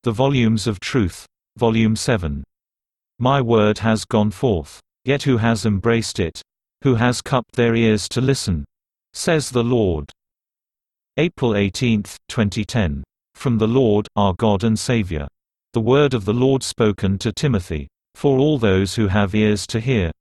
The Volumes of Truth. Volume 7. My word has gone forth. Yet who has embraced it? Who has cupped their ears to listen? Says the Lord. April 18, 2010. From the Lord, our God and Savior. The word of the Lord spoken to Timothy. For all those who have ears to hear.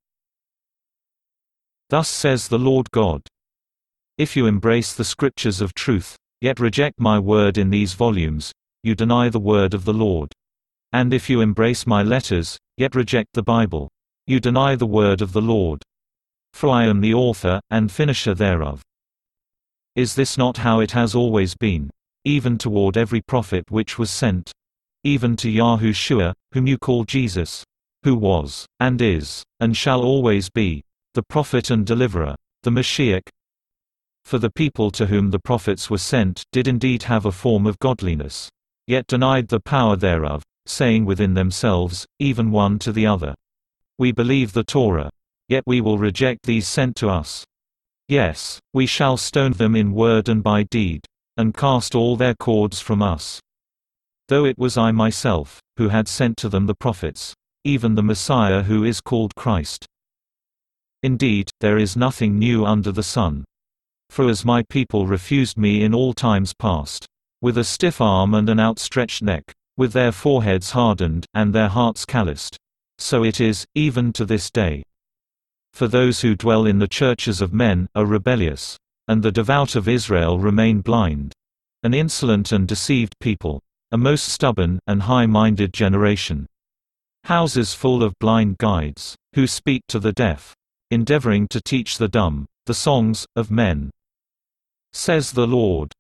Thus says the Lord God. If you embrace the scriptures of truth, yet reject my word in these volumes, you deny the word of the Lord. And if you embrace my letters, yet reject the Bible, you deny the word of the Lord. For I am the author, and finisher thereof. Is this not how it has always been? Even toward every prophet which was sent? Even to Yahushua, whom you call Jesus? Who was, and is, and shall always be, the prophet and deliverer, the Mashiach? For the people to whom the prophets were sent did indeed have a form of godliness, yet denied the power thereof, saying within themselves, even one to the other, we believe the Torah, yet we will reject these sent to us. Yes, we shall stone them in word and by deed, and cast all their cords from us. Though it was I myself, who had sent to them the prophets, even the Messiah who is called Christ. Indeed, there is nothing new under the sun. For as my people refused me in all times past, with a stiff arm and an outstretched neck, with their foreheads hardened, and their hearts calloused, so it is, even to this day. For those who dwell in the churches of men are rebellious, and the devout of Israel remain blind. An insolent and deceived people, a most stubborn and high-minded generation. Houses full of blind guides, who speak to the deaf, endeavoring to teach the dumb, the songs of men. Says the Lord.